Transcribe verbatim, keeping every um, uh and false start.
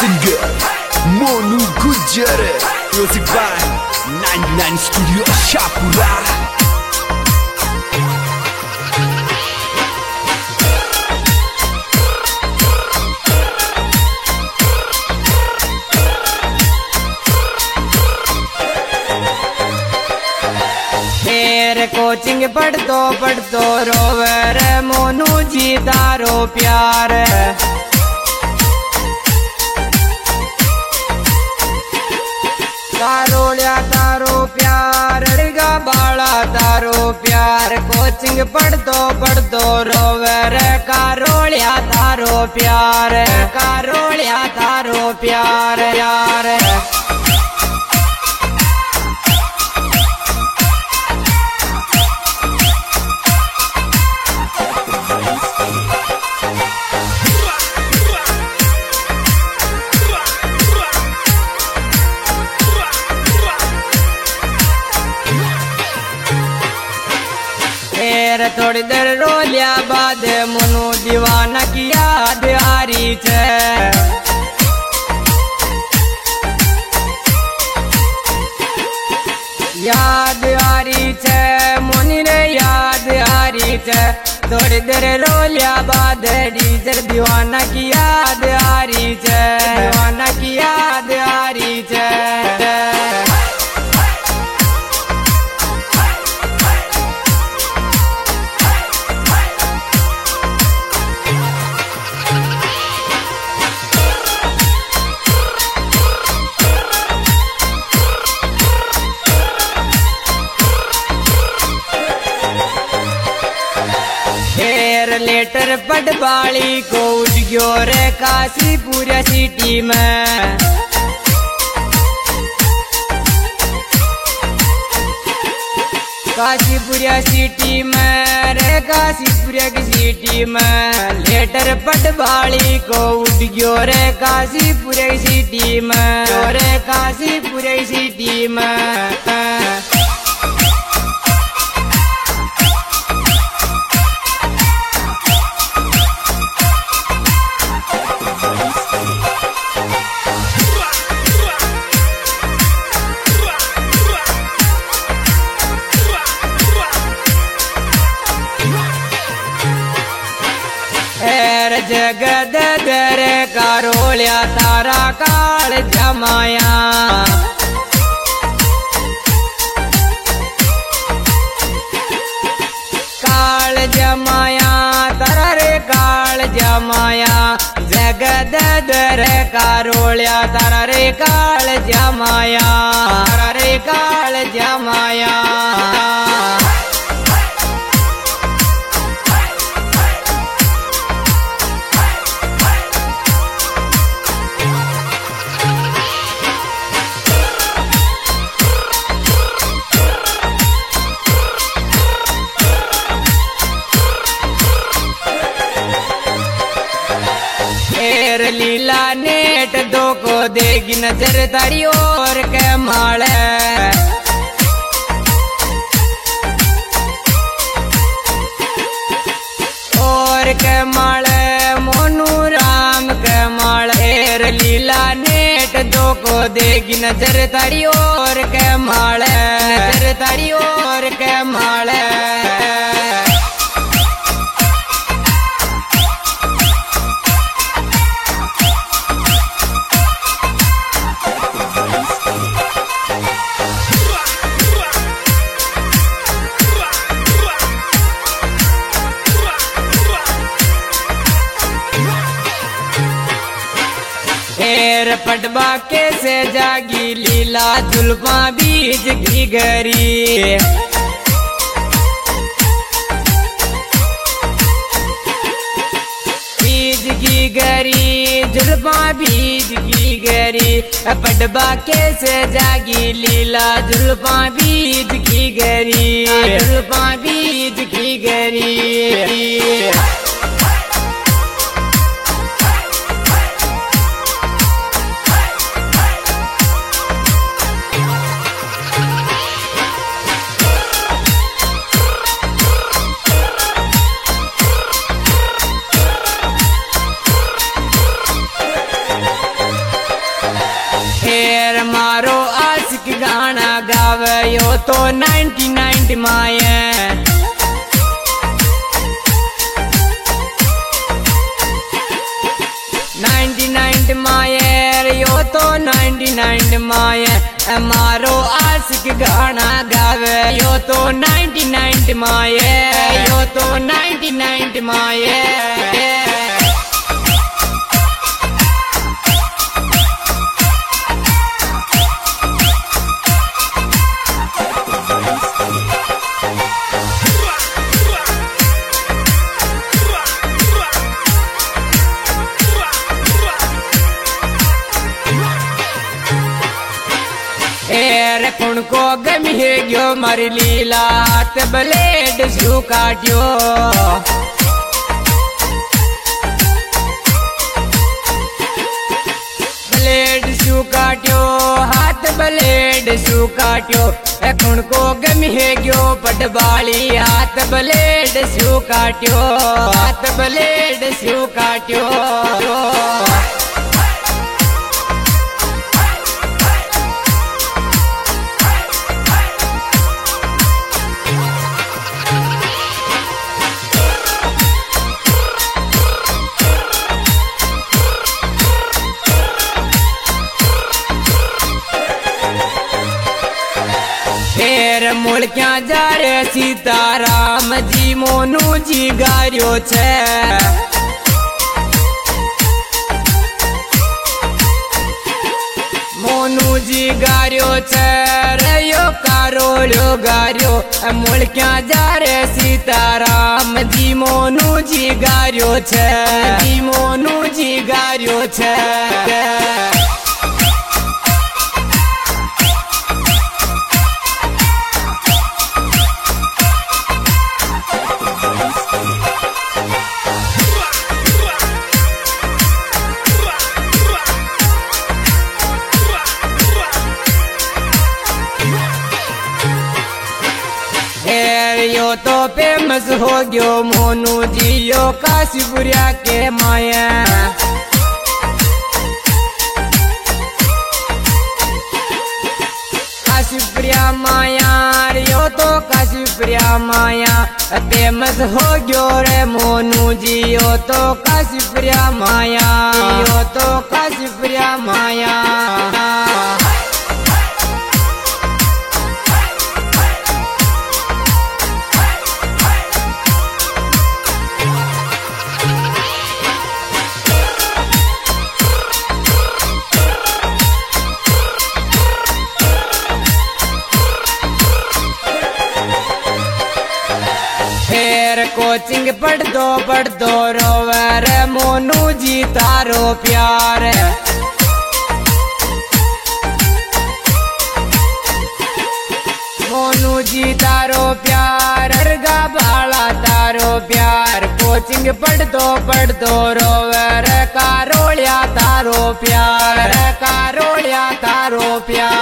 Singer Monu Gujar Music by ninety-nine Studio Shapura. Coaching पढ़तो पढ़तो रोवे रे मोनू जी तारो प्यार। कारोलिया तारो प्यार गा बाला तारो प्यार। कोचिंग पढ़तो पढ़तो रोवे रे कारोलिया तारो प्यार। कारोलिया तारो प्यार यार। थोड़ी देर रोलिया बाद मनु दीवाना की याद आ रही छे। याद आ रही छे मोनी रे याद आ रही छे। थोड़ी देर रोलिया बाद डीजर दीवाना की याद आ रही छे। दीवाना की याद आ रही छे। लेटर पटवाली को उठ गयो रे काशीपुर सिटी में। काशीपुर सिटी में रे काशीपुर की सिटी में। लेटर पटवाली को उठ गयो रे काशीपुर सिटी में। रे काशीपुर सिटी में। जगद दर कारोलिया तारा काल जमाया। काल जमाया तारा रे काल जमाया। जगद दर कारोलिया तारा रे काल जमाया। तारा रे काल जमाया। लीला नेट दो को देगी नजर तारी और के माले। और के माले मोनू राम के माले। लीला नेट दो को देगी नजर तारी और के माले। नजर तारी और के माले। पटवा कैसे जागी लीला जुल्फा बीज की गरी। बीज की गरी जुल्फा बीज की गरी। पटवा कैसे जागी लीला जुल्फा बीज की गरी। जुल्फा बीज की गरी। यो तो नाइन्टी नाइन्टी माये नाइन्टी नाइन्टी माये यो तो नाइन्टी नाइन्टी माये मारो आशिक गाना गावे यो तो नाइन्टी नाइन्टी माये यो तो नाइन्टी नाइन्टी माये एर कुण को गमी है गयो मारी लीला ते ब्लेड सु काट्यो ब्लेड सु काट्यो हाथ ब्लेड सु काट्यो ए कुण को गमी है गयो पटवाली हाथ ब्लेड सु काट्यो हाथ ब्लेड सु काट्यो फेर मुड़क्या जा रे सीताराम जी मोनू जी गार्यो छे मोनू जी गार्यो छे रे यो कारोल्यो गार्यो मुड़क्या जा रे सीताराम जी मोनू जी गार्यो छे जी मोनू जी गार्यो छे यो तो फेमस हो गयो मोनू जी यो काशीपुरिया के माया काशीपुरिया माया यो तो काशीपुरिया माया फेमस हो गयो रे मोनू जी यो तो काशीपुरिया माया यो तो काशीपुरिया माया कोचिंग पढ़ दो पढ़ दो रोवे रे मोनू जी तारो प्यार मोनू जी तारो प्यार अर्गा भाला तारो प्यार कोचिंग पढ़ दो पढ़ दो रोवे रे कारोलिया तारो प्यार कारोलिया तारो प्यार